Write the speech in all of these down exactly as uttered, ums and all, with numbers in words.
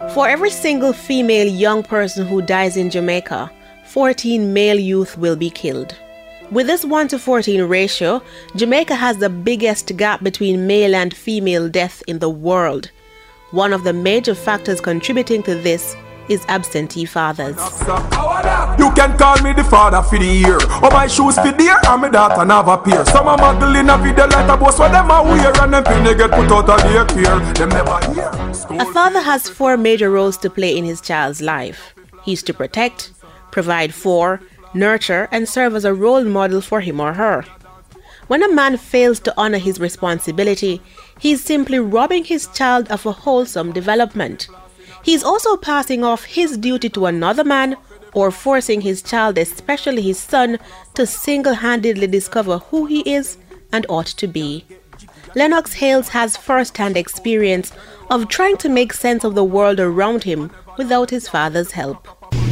For every single female young person who dies in Jamaica, fourteen male youth will be killed. With this one to fourteen ratio, Jamaica has the biggest gap between male and female death in the world. One of the major factors contributing to this is absentee fathers. You can call me the father for the year. Oh, my shoes for the year, and my daughter never appear. Some are muggling a video like a boss, what them are wear, and them pin they get put out of their care. Them never hear. A father has four major roles to play in his child's life. He's to protect, provide for, nurture, and serve as a role model for him or her. When a man fails to honor his responsibility, he's simply robbing his child of a wholesome development. He's also passing off his duty to another man or forcing his child, especially his son, to single-handedly discover who he is and ought to be. Lennox Hales has first-hand experience of trying to make sense of the world around him without his father's help.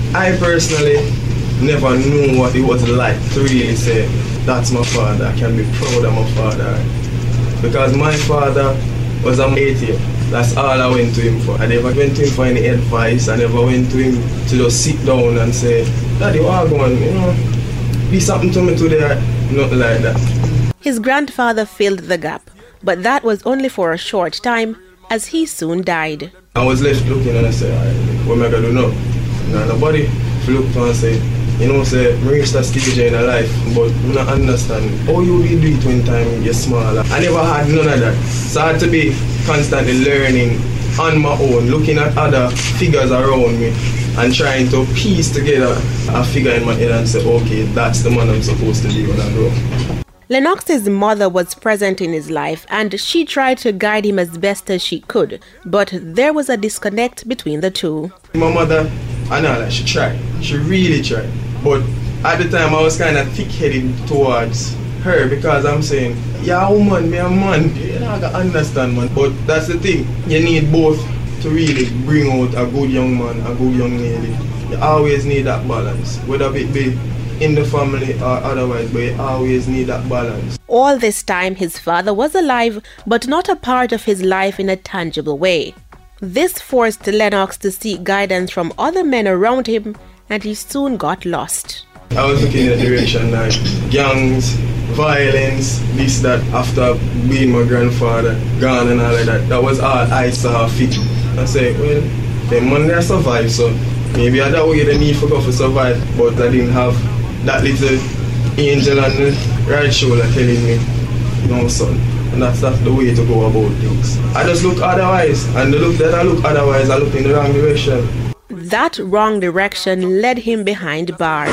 I personally never knew what it was like to really say, that's my father, I can be proud of my father. Because my father was an atheist. That's all I went to him for. I never went to him for any advice. I never went to him to just sit down and say, Daddy, what are going, you know, be something to me today, nothing like that. His grandfather filled the gap, but that was only for a short time, as he soon died. I was left looking and I said, what am I going to do now? Now nobody looked and said, you know, say, I reached that stage in life, but I don't understand how you will do it when time you're smaller. I never had none of that. So I had to be constantly learning on my own, looking at other figures around me and trying to piece together a figure in my head and say, okay, that's the man I'm supposed to be when I grow up. Lennox's mother was present in his life and she tried to guide him as best as she could, but there was a disconnect between the two. My mother, I know that she tried, she really tried, but at the time I was kind of thick-headed towards her because I'm saying, yeah, woman, me a man, you know, I gotta understand, man. But that's the thing, you need both to really bring out a good young man, a good young lady. You always need that balance, whether it be in the family or otherwise, but you always need that balance. All this time, his father was alive, but not a part of his life in a tangible way. This forced Lennox to seek guidance from other men around him, and he soon got lost. I was looking in a direction like gangs, violence, this, that, after being my grandfather gone and all of that. That was all I saw fit. I said, well, the man there survived, so maybe I that way the need for go for survive, but I didn't have that little angel on the right shoulder telling me, no son, and that's, that's the way to go about things. I just look otherwise, and the look that I look otherwise, I look in the wrong direction. That wrong direction led him behind bars.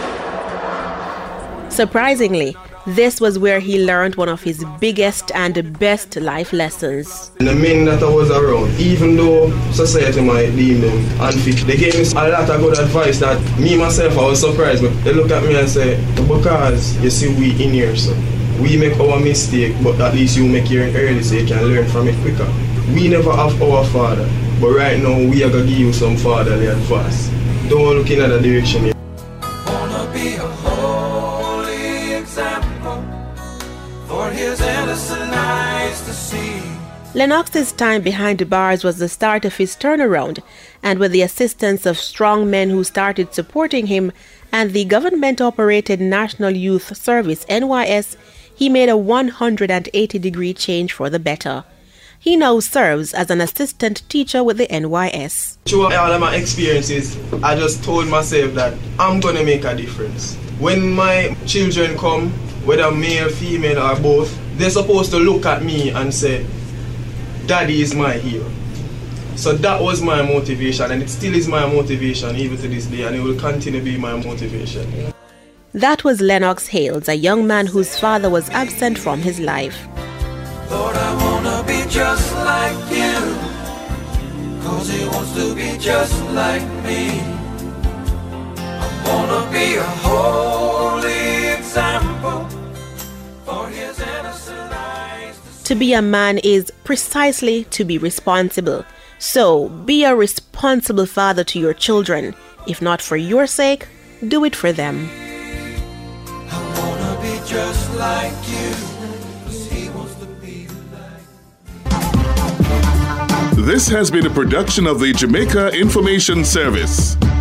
Surprisingly, this was where he learned one of his biggest and best life lessons. And the men that I was around, even though society might deem them unfit, they gave me a lot of good advice that me myself, I was surprised, but they look at me and say, because you see we in here, so we make our mistake, but at least you make your early so you can learn from it quicker. We never have our father, but right now we are going to give you some fatherly advice. Don't look in other direction here. Wanna be a holy example for his innocent eyes to see. Lennox's time behind the bars was the start of his turnaround, and with the assistance of strong men who started supporting him and the government-operated National Youth Service N Y S, he made a one hundred eighty degree change for the better. He now serves as an assistant teacher with the N Y S. Through all of my experiences, I just told myself that I'm going to make a difference. When my children come, whether male, female or both, they're supposed to look at me and say, Daddy is my hero. So that was my motivation, and it still is my motivation even to this day, and it will continue to be my motivation. That was Lennox Hales, a young man whose father was absent from his life. Lord, I wanna be just like you, 'cause he wants to be just like me. I wanna be a holy example for his innocent eyes to see. To be a man is precisely to be responsible. So be a responsible father to your children. If not for your sake, do it for them. I wanna be just like you, 'cause he wants to be like me. This has been a production of the Jamaica Information Service.